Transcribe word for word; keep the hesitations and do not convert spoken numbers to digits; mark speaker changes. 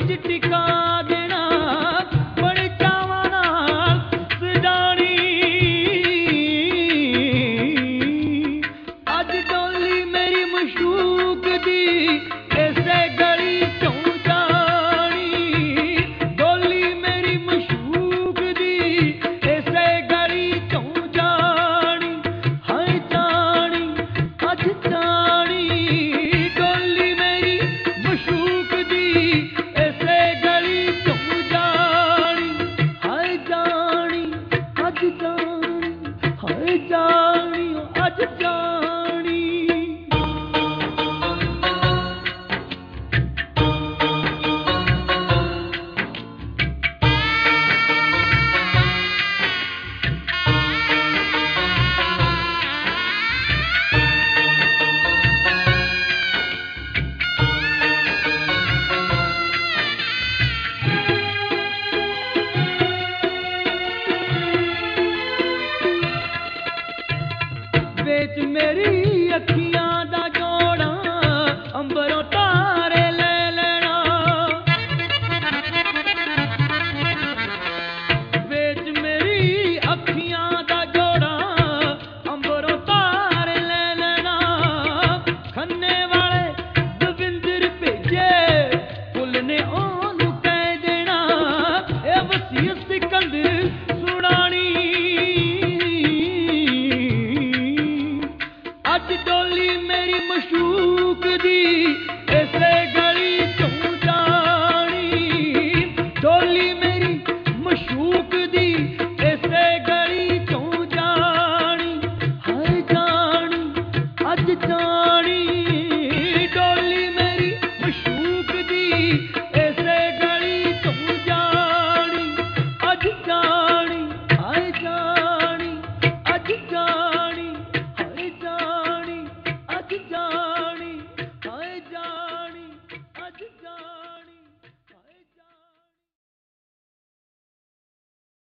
Speaker 1: ਵਿੱਚ ਟਿਕਾ ਦੇਣਾ ਬੜੇ ਚਾਵਾਂ ਨਾਲ ਸਜਾਣੀ। ਅੱਜ ਡੋਲੀ ਮੇਰੀ ਮਸ਼ੂਕ ਦੀ ਇਸੇ ਗਲੀ ਚੋਂ ਜਾਣੀ। ਡੋਲੀ ਮੇਰੀ ਮਸ਼ੂਕ ਦੀ ਇਸੇ ਗਲੀ ਚੋਂ ਜਾਣੀ। ਹਾਏ ਜਾਣੀ ਅੱਜ ਜਾਣੀ ਡੋਲੀ ਮੇਰੀ ਮਸ਼ੂਕ ਦੀ ਇਸੇ ਗਲੀ ਚੋਂ ਜਾਣੀ। ਹਾਏ ਜਾਣੀ ਅੱਜ ਜਾਣੀ ਹਾਏ ਜਾਣੀ ਓ ਅੱਜ ਜਾਣੀ। ਵੇਚ ਮੇਰੀ ਅੱਖੀਆਂ ਦਾ ਜੋੜਾ ਅੰਬਰੋਂ ਤਾਰੇ ਲੈ ਲੈਣਾ। ਵੇਚ ਮੇਰੀ ਅੱਖੀਆਂ ਦਾ ਜੋੜਾ ਅੰਬਰੋਂ ਤਾਰੇ ਲੈ ਲੈਣਾ। ਖੰਨੇ ਵਾਲੇ ਦਵਿੰਦਰ ਭੇਜੇ ਫੁੱਲ ਨੇ ਉਹਨੂੰ ਕਹਿ ਦੇਣਾ ਇਹ ਵਸੀਅਤ ਸਿਕੰਦਰ ਸੁਣਾਣੀ। ਅੱਜ ਡੋਲੀ ਮੇਰੀ ਮਸ਼ੂਕ ਦੀ ਇਸੇ ਗਲੀ ਚੋਂ ਜਾਣੀ। ਡੋਲੀ ਮੇਰੀ ਮਸ਼ੂਕ ਦੀ ਇਸੇ ਗਲੀ ਚੋਂ ਜਾਣੀ। ਹਾਏ ਜਾਣੀ ਅੱਜ ਜਾਣੀ